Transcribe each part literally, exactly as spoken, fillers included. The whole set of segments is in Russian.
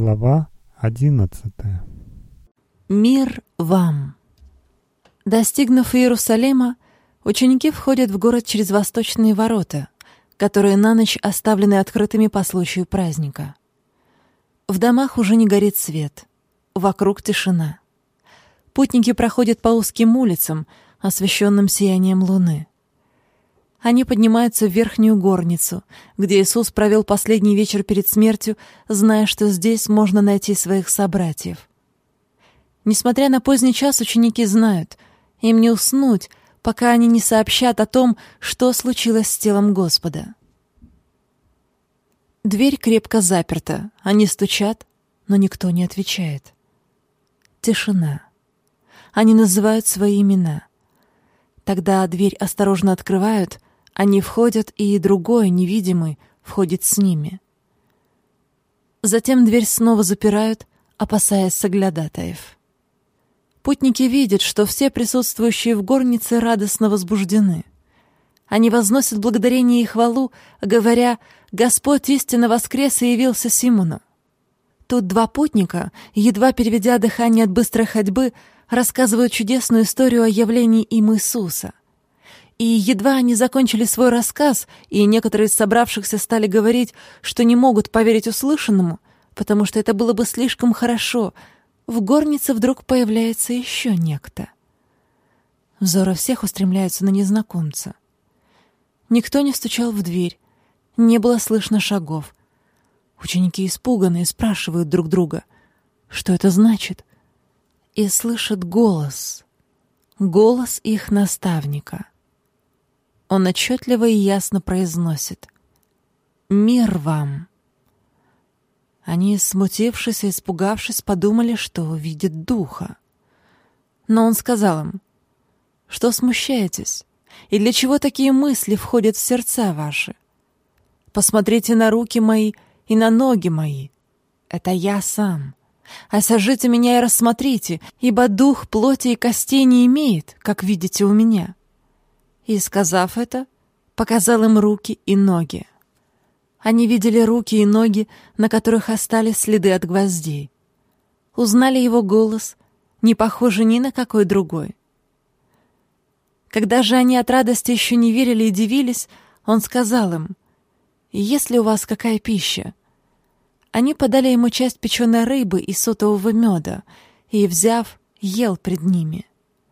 Глава одиннадцатая. Мир вам! Достигнув Иерусалима, ученики входят в город через восточные ворота, которые на ночь оставлены открытыми по случаю праздника. В домах уже не горит свет, вокруг тишина. Путники проходят по узким улицам, освещенным сиянием луны. Они поднимаются в верхнюю горницу, где Иисус провел последний вечер перед смертью, зная, что здесь можно найти своих собратьев. Несмотря на поздний час, ученики знают, им не уснуть, пока они не сообщат о том, что случилось с телом Господа. Дверь крепко заперта, они стучат, но никто не отвечает. Тишина. Они называют свои имена. Тогда дверь осторожно открывают, они входят, и другой, невидимый, входит с ними. Затем дверь снова запирают, опасаясь соглядатаев. Путники видят, что все присутствующие в горнице радостно возбуждены. Они возносят благодарение и хвалу, говоря: «Господь истинно воскрес и явился Симону». Тут два путника, едва переведя дыхание от быстрой ходьбы, рассказывают чудесную историю о явлении им Иисуса. И едва они закончили свой рассказ, и некоторые из собравшихся стали говорить, что не могут поверить услышанному, потому что это было бы слишком хорошо, в горнице вдруг появляется еще некто. Взоры всех устремляются на незнакомца. Никто не стучал в дверь, не было слышно шагов. Ученики испуганные спрашивают друг друга, что это значит, и слышат голос, голос их наставника. Он отчетливо и ясно произносит: «Мир вам!» Они, смутившись и испугавшись, подумали, что видят духа. Но он сказал им: «Что смущаетесь? И для чего такие мысли входят в сердца ваши? Посмотрите на руки мои и на ноги мои. Это я сам. Осажите меня и рассмотрите, ибо дух плоти и костей не имеет, как видите у меня». И, сказав это, показал им руки и ноги. Они видели руки и ноги, на которых остались следы от гвоздей. Узнали его голос, не похожий ни на какой другой. Когда же они от радости еще не верили и дивились, он сказал им: «Есть ли у вас какая пища?» Они подали ему часть печеной рыбы и сотового меда, и, взяв, ел пред ними.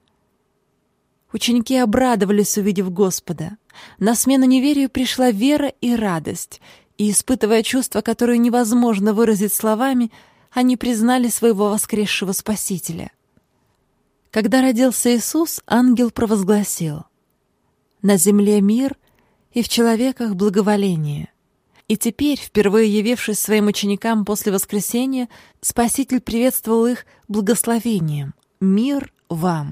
Ученики обрадовались, увидев Господа. На смену неверию пришла вера и радость, и, испытывая чувства, которые невозможно выразить словами, они признали своего воскресшего Спасителя. Когда родился Иисус, ангел провозгласил: «На земле мир, и в человеках благоволение». И теперь, впервые явившись своим ученикам после воскресения, Спаситель приветствовал их благословением: «Мир вам!»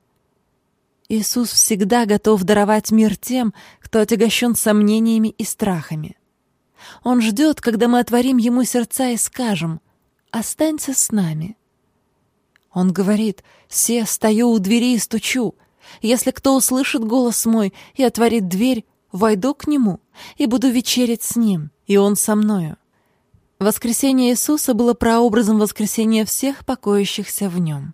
Иисус всегда готов даровать мир тем, кто отягощен сомнениями и страхами. Он ждет, когда мы отворим Ему сердца и скажем: «Останься с нами». Он говорит: «Се, стою у двери и стучу. Если кто услышит голос мой и отворит дверь, войду к нему и буду вечерять с ним, и он со мною». Воскресение Иисуса было прообразом воскресения всех покоящихся в Нем.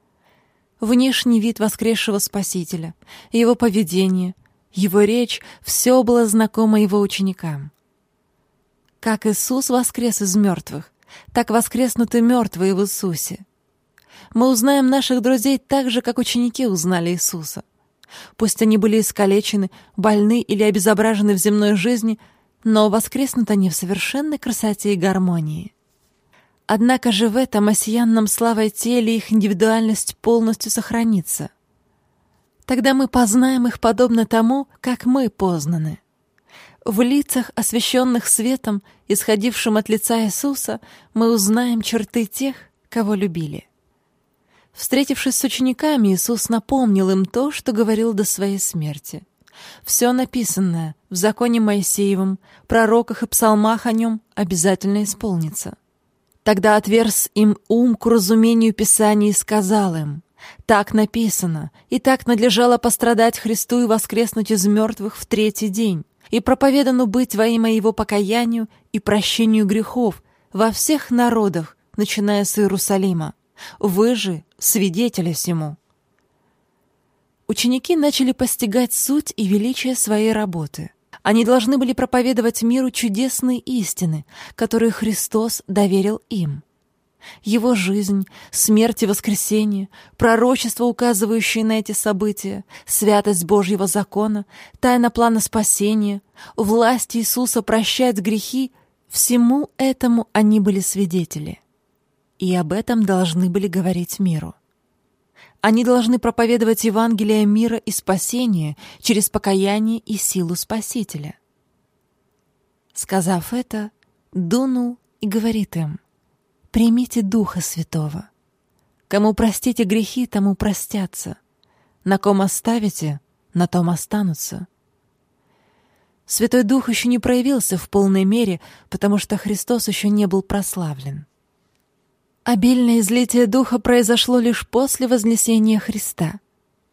Внешний вид воскресшего Спасителя, его поведение, его речь — все было знакомо его ученикам. Как Иисус воскрес из мертвых, так воскреснут и мертвые в Иисусе. Мы узнаем наших друзей так же, как ученики узнали Иисуса. Пусть они были искалечены, больны или обезображены в земной жизни, но воскреснут они в совершенной красоте и гармонии. Однако же в этом осиянном славой теле их индивидуальность полностью сохранится. Тогда мы познаем их подобно тому, как мы познаны. В лицах, освещенных светом, исходившим от лица Иисуса, мы узнаем черты тех, кого любили. Встретившись с учениками, Иисус напомнил им то, что говорил до своей смерти. Все написанное в законе Моисеевом, пророках и псалмах о нем обязательно исполнится. Тогда отверз им ум к разумению Писаний и сказал им: «Так написано, и так надлежало пострадать Христу и воскреснуть из мертвых в третий день, и проповедану быть во имя Его покаянию и прощению грехов во всех народах, начиная с Иерусалима. Вы же свидетели сему». Ученики начали постигать суть и величие своей работы. Они должны были проповедовать миру чудесные истины, которые Христос доверил им. Его жизнь, смерть и воскресение, пророчества, указывающие на эти события, святость Божьего закона, тайна плана спасения, власть Иисуса прощать грехи — всему этому они были свидетели. И об этом должны были говорить миру. Они должны проповедовать Евангелие мира и спасения через покаяние и силу Спасителя. Сказав это, дунул и говорит им: «Примите Духа Святого. Кому простите грехи, тому простятся. На ком оставите, на том останутся». Святой Дух еще не проявился в полной мере, потому что Христос еще не был прославлен. Обильное излитие Духа произошло лишь после вознесения Христа.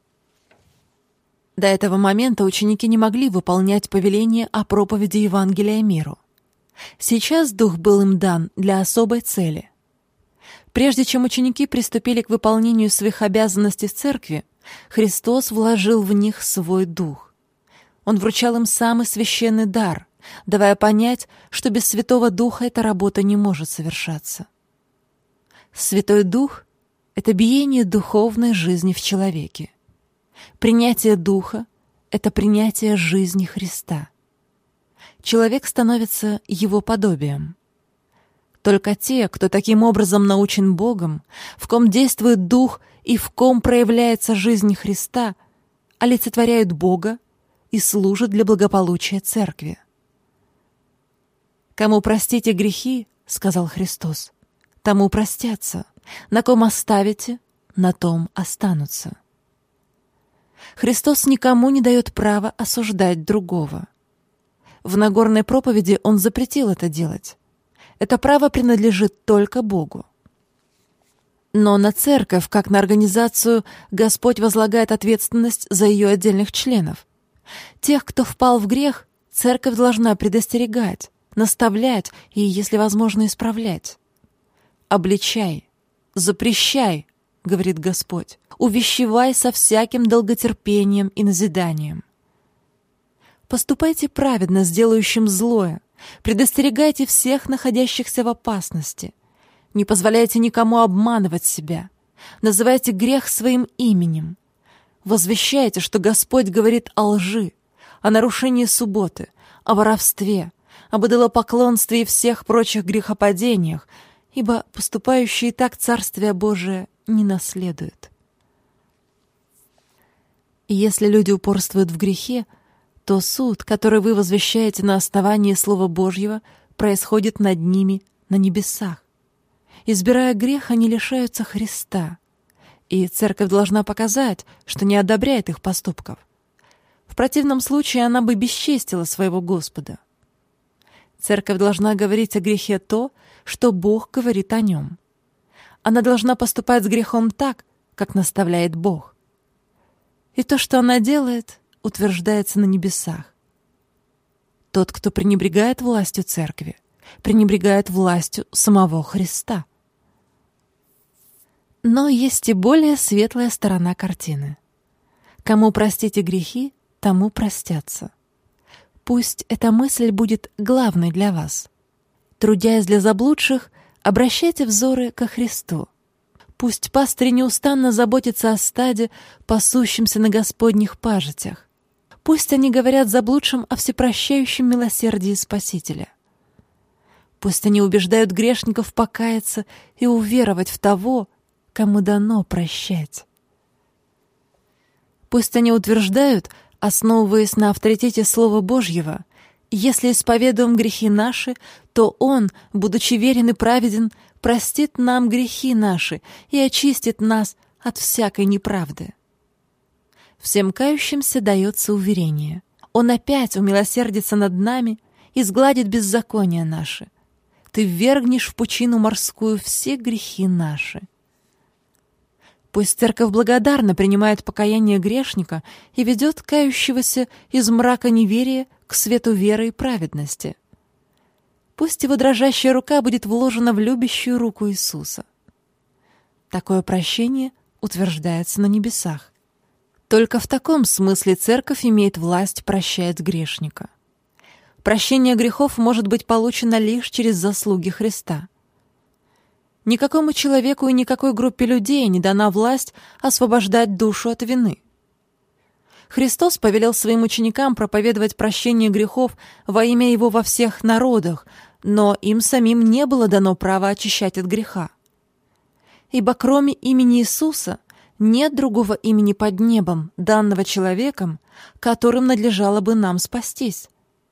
До этого момента ученики не могли выполнять повеление о проповеди Евангелия миру. Сейчас Дух был им дан для особой цели. Прежде чем ученики приступили к выполнению своих обязанностей в церкви, Христос вложил в них свой Дух. Он вручал им самый священный дар, давая понять, что без Святого Духа эта работа не может совершаться. Святой Дух — это биение духовной жизни в человеке. Принятие Духа — это принятие жизни Христа. Человек становится Его подобием. Только те, кто таким образом научен Богом, в ком действует Дух и в ком проявляется жизнь Христа, олицетворяют Бога и служат для благополучия Церкви. «Кому простите грехи, — сказал Христос, — тому простятся, на ком оставите, на том останутся». Христос никому не дает права осуждать другого. В Нагорной проповеди Он запретил это делать. Это право принадлежит только Богу. Но на церковь, как на организацию, Господь возлагает ответственность за ее отдельных членов. Тех, кто впал в грех, церковь должна предостерегать, наставлять и, если возможно, исправлять. «Обличай, запрещай, — говорит Господь, — увещевай со всяким долготерпением и назиданием. Поступайте праведно с делающим злое, предостерегайте всех находящихся в опасности, не позволяйте никому обманывать себя, называйте грех своим именем, возвещайте, что Господь говорит о лжи, о нарушении субботы, о воровстве, об идолопоклонстве и всех прочих грехопадениях, ибо поступающие так Царствие Божие не наследуют». И если люди упорствуют в грехе, то суд, который вы возвещаете на основании Слова Божьего, происходит над ними на небесах. Избирая грех, они лишаются Христа, и церковь должна показать, что не одобряет их поступков. В противном случае она бы бесчестила своего Господа. Церковь должна говорить о грехе то, что Бог говорит о нем. Она должна поступать с грехом так, как наставляет Бог. И то, что она делает, утверждается на небесах. Тот, кто пренебрегает властью церкви, пренебрегает властью самого Христа. Но есть и более светлая сторона картины. Кому простите грехи, тому простятся. Пусть эта мысль будет главной для вас. Трудясь для заблудших, обращайте взоры ко Христу. Пусть пастырь неустанно заботится о стаде, пасущемся на Господних пажитях. Пусть они говорят заблудшим о всепрощающем милосердии Спасителя. Пусть они убеждают грешников покаяться и уверовать в того, кому дано прощать. Пусть они утверждают, основываясь на авторитете Слова Божьего: если исповедуем грехи наши, то Он, будучи верен и праведен, простит нам грехи наши и очистит нас от всякой неправды. Всем кающимся дается уверение: Он опять умилосердится над нами и сгладит беззакония наши. Ты ввергнешь в пучину морскую все грехи наши. Пусть церковь благодарно принимает покаяние грешника и ведет кающегося из мрака неверия к свету веры и праведности. Пусть его дрожащая рука будет вложена в любящую руку Иисуса. Такое прощение утверждается на небесах. Только в таком смысле Церковь имеет власть прощать грешника. Прощение грехов может быть получено лишь через заслуги Христа. Никакому человеку и никакой группе людей не дана власть освобождать душу от вины. Христос повелел своим ученикам проповедовать прощение грехов во имя Его во всех народах, но им самим не было дано право очищать от греха. Ибо кроме имени Иисуса нет другого имени под небом, данного человеком, которым надлежало бы нам спастись.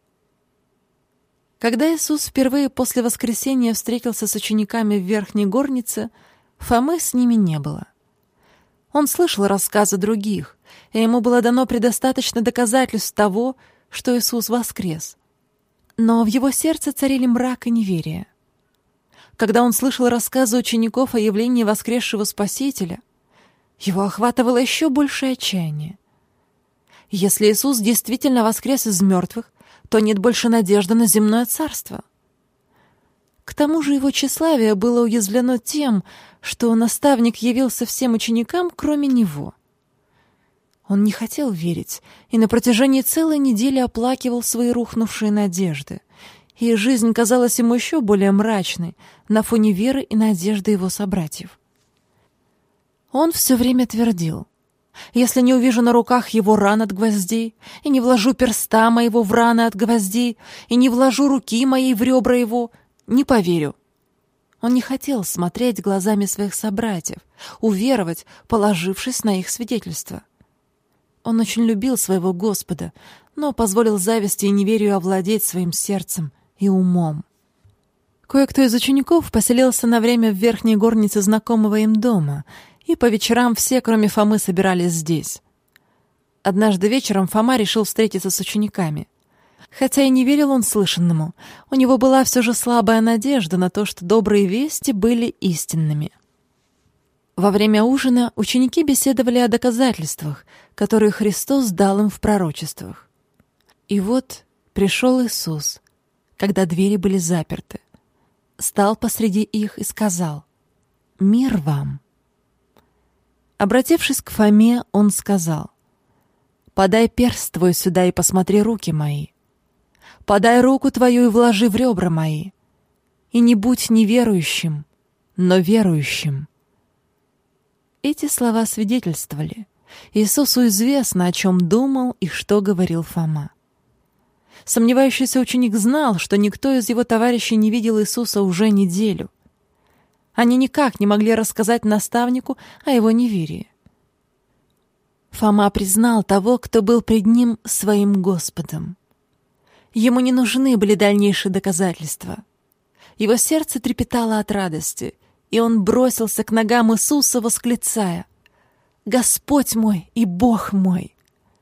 Когда Иисус впервые после воскресения встретился с учениками в Верхней горнице, Фомы с ними не было. Он слышал рассказы других, и ему было дано предостаточно доказательств того, что Иисус воскрес. Но в его сердце царили мрак и неверие. Когда он слышал рассказы учеников о явлении воскресшего Спасителя, его охватывало еще большее отчаяние. Если Иисус действительно воскрес из мертвых, то нет больше надежды на земное царство. К тому же его тщеславие было уязвлено тем, что наставник явился всем ученикам, кроме него. Он не хотел верить и на протяжении целой недели оплакивал свои рухнувшие надежды, и жизнь казалась ему еще более мрачной на фоне веры и надежды его собратьев. Он все время твердил: «Если не увижу на руках его ран от гвоздей, и не вложу перста моего в раны от гвоздей, и не вложу руки моей в ребра его, не поверю». Он не хотел смотреть глазами своих собратьев, уверовать, положившись на их свидетельство. Он очень любил своего Господа, но позволил зависти и неверию овладеть своим сердцем и умом. Кое-кто из учеников поселился на время в верхней горнице знакомого им дома, и по вечерам все, кроме Фомы, собирались здесь. Однажды вечером Фома решил встретиться с учениками. Хотя и не верил он слышанному, у него была все же слабая надежда на то, что добрые вести были истинными. Во время ужина ученики беседовали о доказательствах, которые Христос дал им в пророчествах. И вот пришел Иисус, когда двери были заперты, стал посреди их и сказал: «Мир вам». Обратившись к Фоме, он сказал: «Подай перст твой сюда и посмотри руки мои. Подай руку твою и вложи в ребра мои. И не будь неверующим, но верующим». Эти слова свидетельствовали: Иисусу известно, о чем думал и что говорил Фома. Сомневающийся ученик знал, что никто из его товарищей не видел Иисуса уже неделю. Они никак не могли рассказать наставнику о его неверии. Фома признал того, кто был пред ним, своим Господом. Ему не нужны были дальнейшие доказательства. Его сердце трепетало от радости, и он бросился к ногам Иисуса, восклицая: «Господь мой и Бог мой!»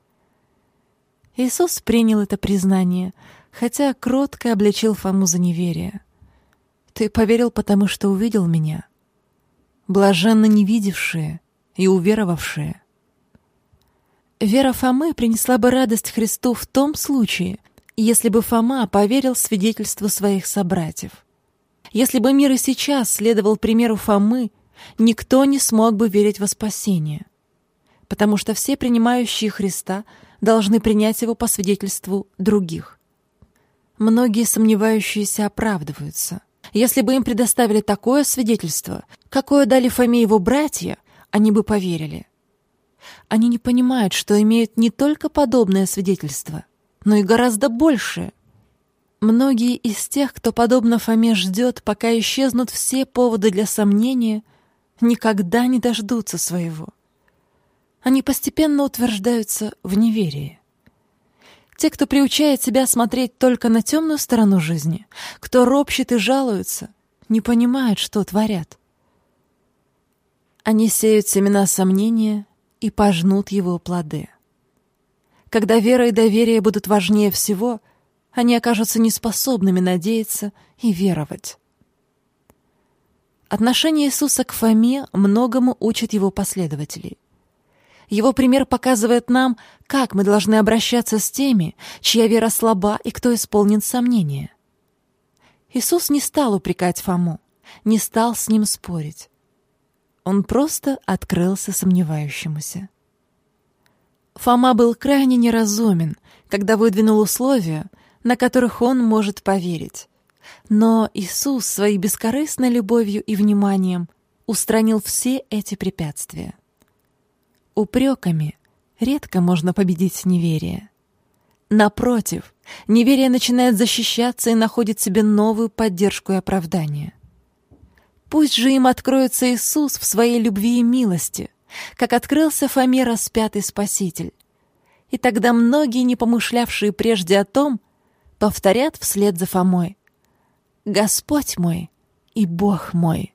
Иисус принял это признание, хотя кротко обличил Фому за неверие. «Ты поверил, потому что увидел меня. Блаженны невидевшие и уверовавшие». Вера Фомы принесла бы радость Христу в том случае, если бы Фома поверил свидетельству своих собратьев. Если бы мир и сейчас следовал примеру Фомы, никто не смог бы верить во спасение, потому что все принимающие Христа должны принять Его по свидетельству других. Многие сомневающиеся оправдываются. Если бы им предоставили такое свидетельство, какое дали Фоме его братья, они бы поверили. Они не понимают, что имеют не только подобное свидетельство, но и гораздо большее. Многие из тех, кто подобно Фоме ждет, пока исчезнут все поводы для сомнения, никогда не дождутся своего. Они постепенно утверждаются в неверии. Те, кто приучает себя смотреть только на темную сторону жизни, кто ропщет и жалуется, не понимают, что творят. Они сеют семена сомнения и пожнут его плоды. Когда вера и доверие будут важнее всего, они окажутся неспособными надеяться и веровать. Отношение Иисуса к Фоме многому учит его последователей. Его пример показывает нам, как мы должны обращаться с теми, чья вера слаба и кто исполнен сомнения. Иисус не стал упрекать Фому, не стал с ним спорить. Он просто открылся сомневающемуся. Фома был крайне неразумен, когда выдвинул условия, на которых он может поверить. Но Иисус своей бескорыстной любовью и вниманием устранил все эти препятствия. Упреками редко можно победить неверие. Напротив, неверие начинает защищаться и находит себе новую поддержку и оправдание. Пусть же им откроется Иисус в своей любви и милости, как открылся Фоме распятый Спаситель. И тогда многие, не помышлявшие прежде о том, повторят вслед за Фомой: «Господь мой и Бог мой».